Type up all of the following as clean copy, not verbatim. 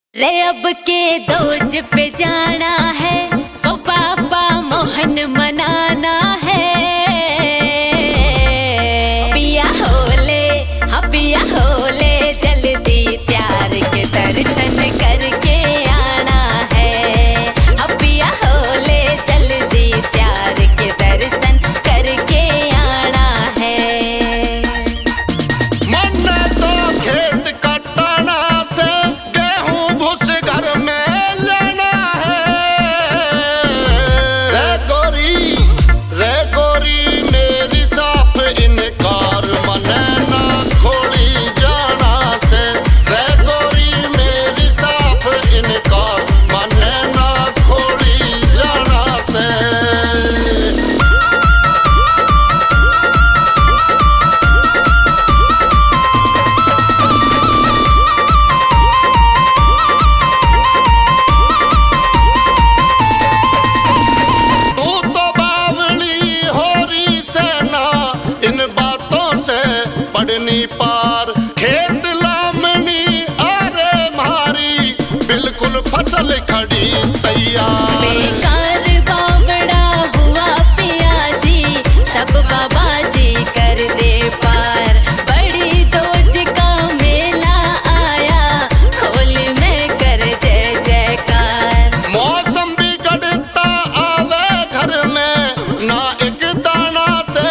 रे अब के दोज पे जाना है, वो बाबा मोहन मनाना है। पिया होले, हाँ पिया होले, जल्दी त्यार के दर्शन करके आना है। हाँ पिया होले, जल्दी त्यार के दर्शन करके आना है। मन तो खेत कटाना से पड़नी पार खेत लामनी अरे भारी, बिल्कुल फसल खड़ी तैयार। बेकार बावड़ा हुआ पिया जी, सब बाबा जी कर दे पार। बड़ी दोज का मेला आया, खोल में कर जय जयकार। मौसम बिगड़ता आवे घर में ना एक दाना से,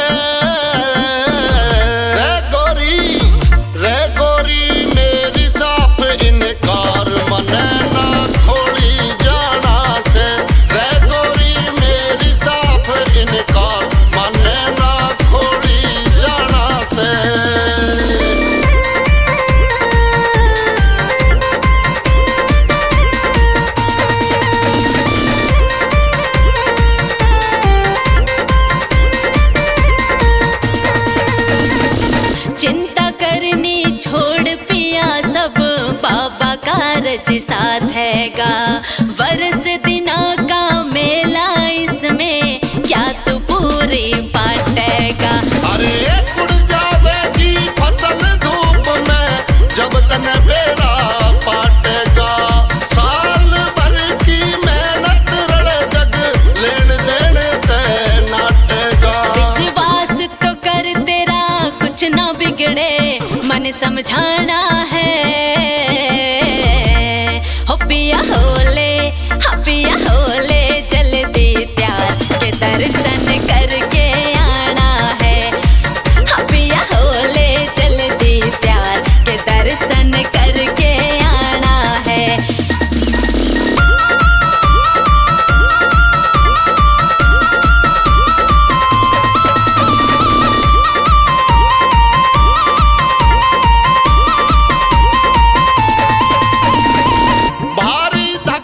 चिंता करनी छोड़ पिया, सब बाबा का रज साथ हैगा। वर्ष दिना का मेला, इसमें क्या तू पूरी बांटेगा। अरे उड़ जावेगी फसल धूप में, जब तन बेड़ा पाटेगा। साल भर की मेहनत रले जग, लेन देन ते नाटेगा। विश्वास तो कर तेरा कुछ ना बिगड़े, मन समझाना है। हो पिया होले, हाँ पिया होले, जल्दी त्यार के दर्शन करके आना है। हाँ पिया होले, जल्दी त्यार के दर्शन करके आना है।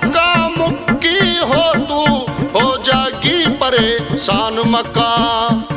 परेशान मक्का